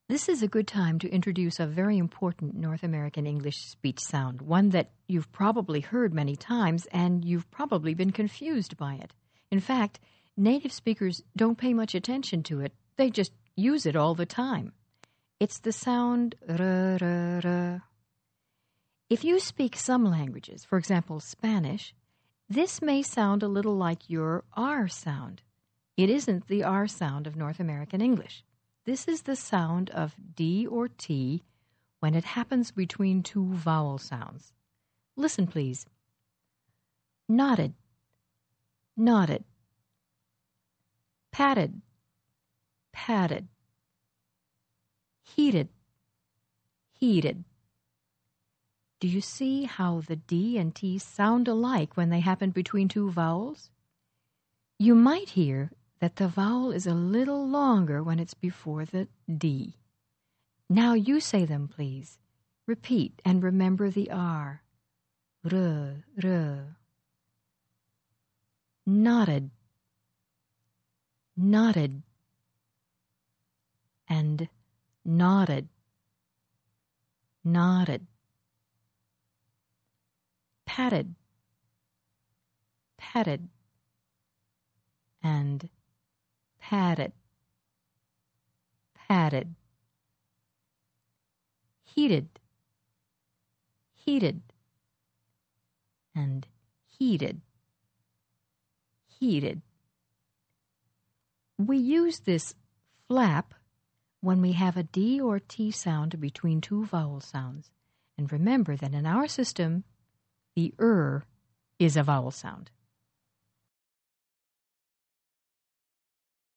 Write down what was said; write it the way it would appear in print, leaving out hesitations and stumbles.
This is a good time to introduce a very important North American English speech sound, one that you've probably heard many times and you've probably been confused by it. In fact, native speakers don't pay much attention to it. They just use it all the time. It's the sound r, r, r. If you speak some languages, for example, Spanish, this may sound a little like your R sound. It isn't the R sound of North American English. This is the sound of D or T when it happens between two vowel sounds. Listen, please. Nodded, nodded. Patted, patted. Heated, heated. Do you see how the D and T sound alike when they happen between two vowels? You might hear that the vowel is a little longer when it's before the D. Now you say them, please. Repeat and remember the R. R, R. Nodded, nodded, and nodded, nodded. Patted, patted, and patted, patted. Heated, heated, and heated, heated. We use this flap when we have a D or T sound between two vowel sounds. And remember that in our system, the is a vowel sound.